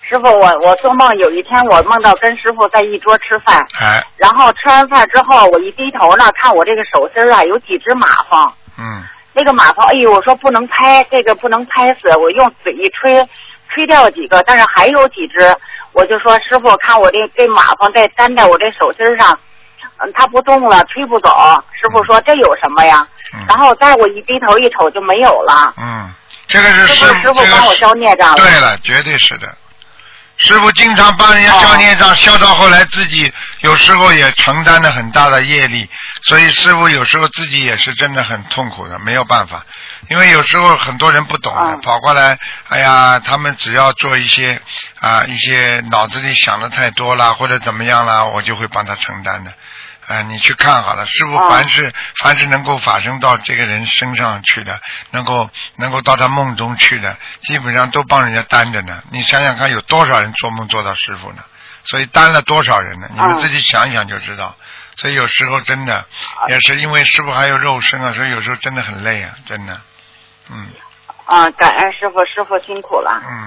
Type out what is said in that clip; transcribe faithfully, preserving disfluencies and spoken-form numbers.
师傅，我我做梦有一天我梦到跟师傅在一桌吃饭， 哎， 然后吃完饭之后我一低头呢，看我这个手心啊有几只马蜂， 嗯， 那个马蜂，哎呦，我说不能拍，这个不能拍死，我用嘴一吹，吹掉几个，但是还有几只，我就说师傅，看我这这马蜂在粘在我这手心上，嗯，它不动了，吹不走。师傅说这有什么呀？ 嗯、 然后再我一低头一瞅就没有了。 嗯，这个是师傅，师傅帮我消孽障了。 对了，绝对是的。师傅经常帮人家消孽障，消到后来自己有时候也承担了很大的业力，所以师傅有时候自己也是真的很痛苦的，没有办法。因为有时候很多人不懂的，跑过来，哎呀，他们只要做一些啊一些脑子里想的太多了或者怎么样了，我就会帮他承担的。啊，你去看好了，师傅凡是、哦、凡是能够发生到这个人身上去的，能够能够到他梦中去的，基本上都帮人家担着呢。你想想看，有多少人做梦做到师傅呢？所以担了多少人呢？你们自己想一想就知道。所以有时候真的也是因为师傅还有肉身啊，所以有时候真的很累啊，真的。嗯。 啊，感恩师傅，师傅辛苦了。 嗯。